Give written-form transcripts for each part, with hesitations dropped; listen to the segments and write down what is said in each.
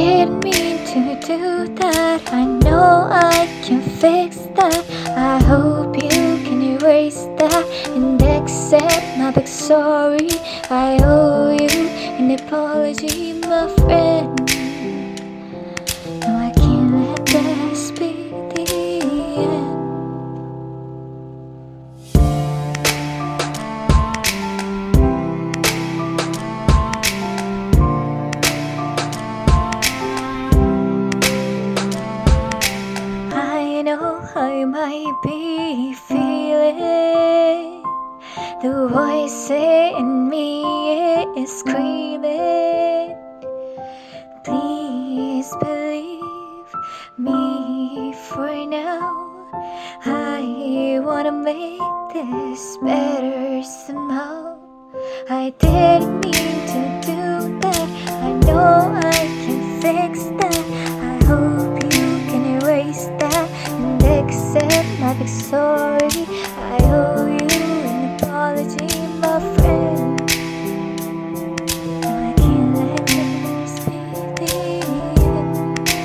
didn't mean to do that. I know I can fix that. I hope you can erase that and accept my big sorry. I owe you an apology, my friend. No, I can't let this be the end. I know how you might be feeling. The voice in me is screaming. Please believe me for now. I wanna make this better somehow. I didn't mean to do that. I know I can fix that. I hope you can erase that and accept my big sorry. I owe you an apology, my friend. I can't let this be the end.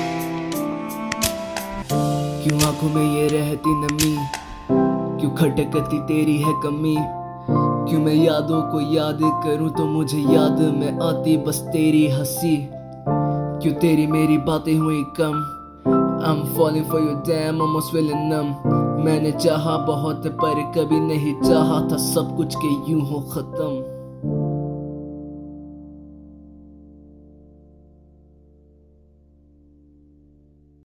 क्यों आंखों में ये रहती नमी, क्यों खटकती तेरी है कमी। क्यों मैं यादों को याद करूं तो मुझे याद में आती बस तेरी हंसी। क्यों तेरी मेरी बातें हुई कम। I'm falling for you, damn, almost feeling numb। मैंने चाहा बहुत पर कभी नहीं चाहा था सब कुछ के यूं हो खत्म।